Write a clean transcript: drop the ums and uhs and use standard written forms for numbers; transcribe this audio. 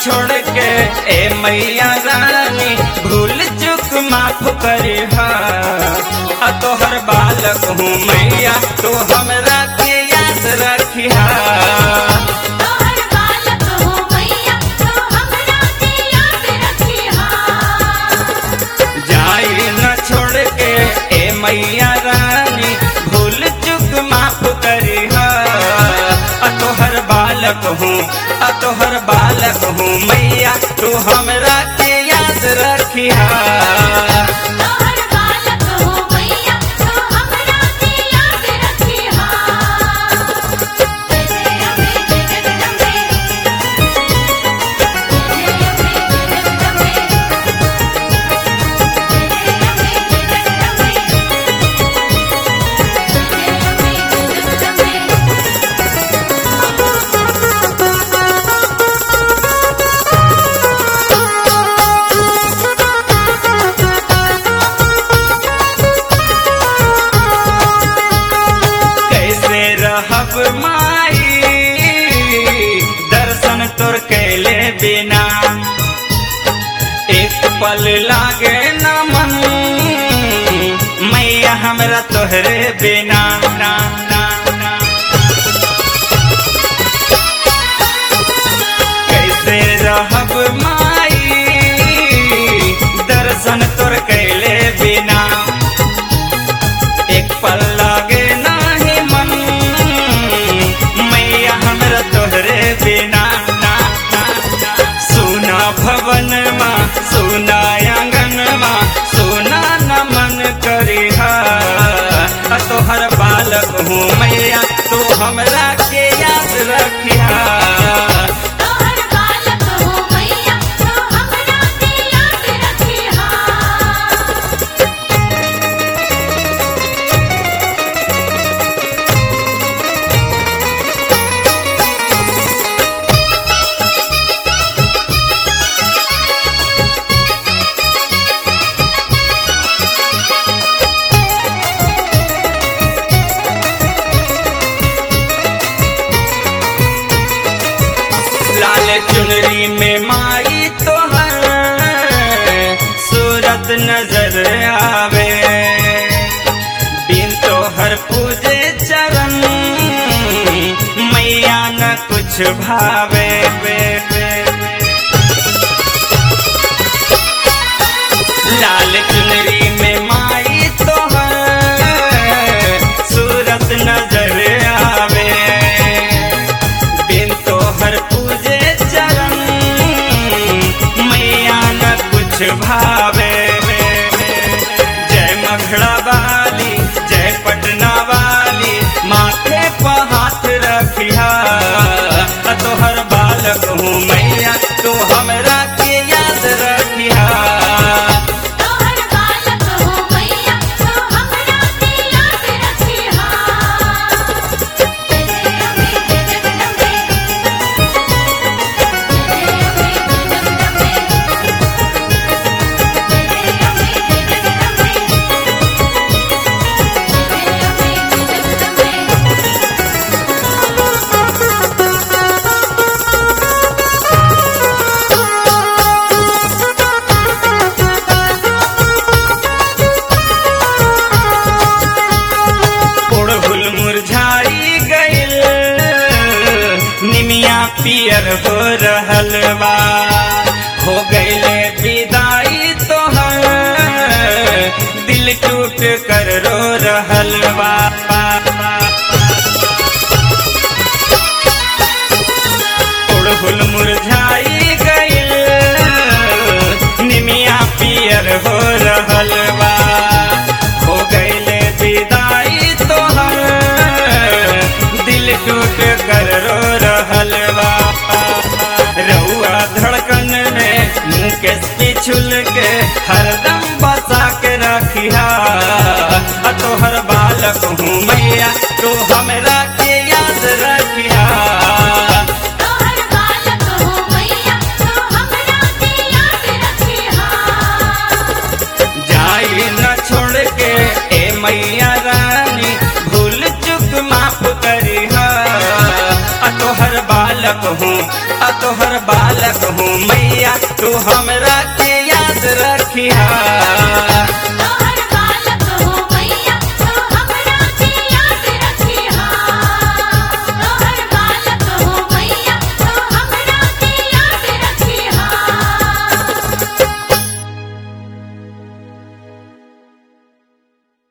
छोड़ के ए मैया रानी भूल चुक माफ करी तोहर बालक हूँ मैया तो हमरा के याद रखिया तोहर बालक हूँ मैया तो हमरा के याद रखिहा जाई न छोड़ के ए मैया रानी भूल चुक माफ करी तोहर बालक हूँ मैया तू हमरा के याद रखिया तोहर बालक हूँ मैया तो हमरा के याद रखिहा जय अम्बे जय जगदम्बे जय अम्बे जय जगदम्बे कैसे रहब माई दर्शन तोर कैले बिना एक पल लागे न मन मैया हमरा तोहरे बिना ना ना ना कैसे रहब माई दर्शन तोर कैले बिना एक पल लागे नाही मन मैया हमरा तोहरे बिना ना ना ना सुना भवन माँ सुना आंगन माँ सुना न मन करिहा तोहर बालक हूँ मैया तू हमरा के याद रखिया तोहर बालक हूँ मैया तो हमरा के याद रखिहा लाल चुनरी में माई तोहर सूरत नजर आवे बिन तोहर पूजे चरण मैया न कुछ भावे लाल चुनरी में माई तोहर सूरत नजर आवे बिन तोहर पूजे चरण मैया न कुछ भावे जय मघड़ा वाली जय पटना वाली माथे पर हाथ रखिया तोहर बालक हूँ मैया तो हमरा के याद रखिया तोहर बालक हूँ मैया तो हमरा के याद रखिहा जय अम्बे जय जगदम्बे जय अम्बे जय जगदम्बे जय अम्बे जय जगदम्बे उड़हुल मुरझाई गइल निमिया पियर हो रहल बा हो गइले विदाई तोहर दिल टूट कर रो रहल बा उड़हुल मुरझाई गइल निमिया पियर हो रहल बा हो गइले विदाई तोहर दिल टूट कर रो रहल बा रउआ धड़कन में मुकेश पिछुल के हरदम बसा के रखिया तोहर बालक हूँ मैया तू हमरा के याद रखिया तोहर बालक हूँ मैया तो हमरा के याद रखिहा जाई न छोड़ के ए मैया रानी भूल चुक माफ करी तोहर बालक हूँ तू हमरा के याद रखिहा।